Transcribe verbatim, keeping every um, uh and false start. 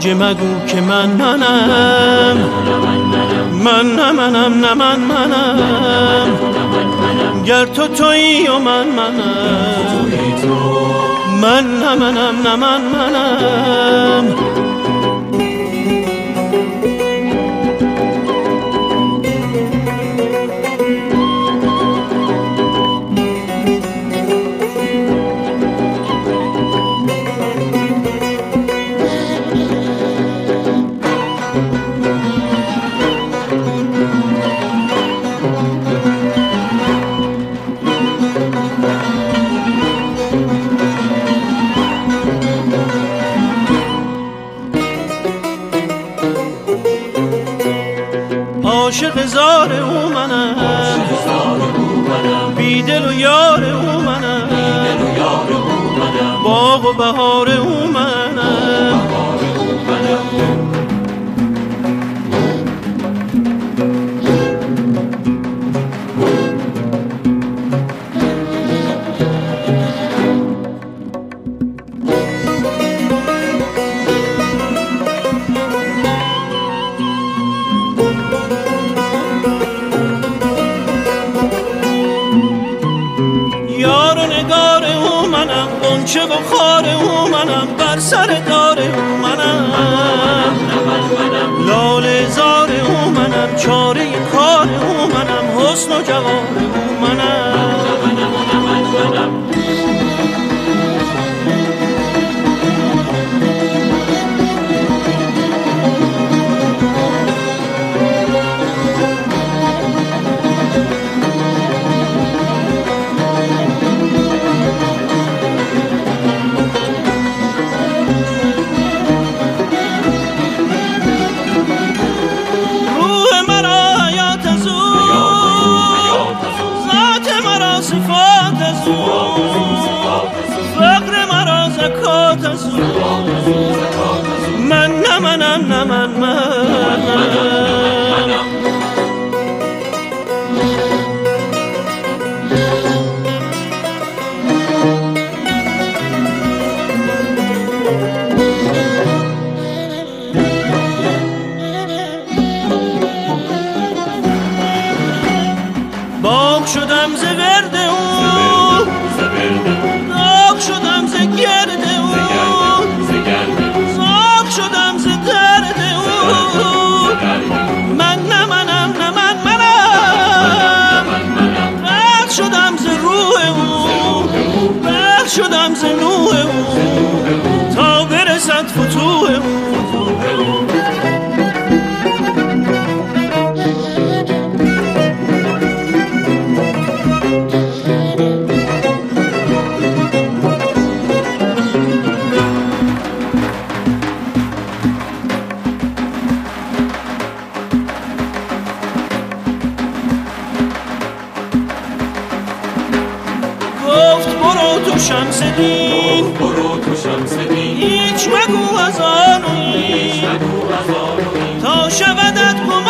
خواجه مگو که من منم، من نه منم نه من منم، گر تو تویی و من منم، من نه منم نه من منم. عاشق زار او منم، بی دل و یار او منم، باغ و بهار او منم. غنچه و خار او منم، بر سر دار او منم، لاله زار او منم، چاره کار او منم، حسن و جوار او منم. فقر مرا زکات از او، من نه منم نه من منم. باغ شدم ز ورد او، داغ شدم ز گرد او، زاغ شدم ز درد او، من نه منم نه من منم، رد شدم ز روح او، رد شدم ز نوح او، تا برسد فتوح او. تو شمس دین، برو تو شمس دین، هیچ مگو از آن و این، تا شودت گم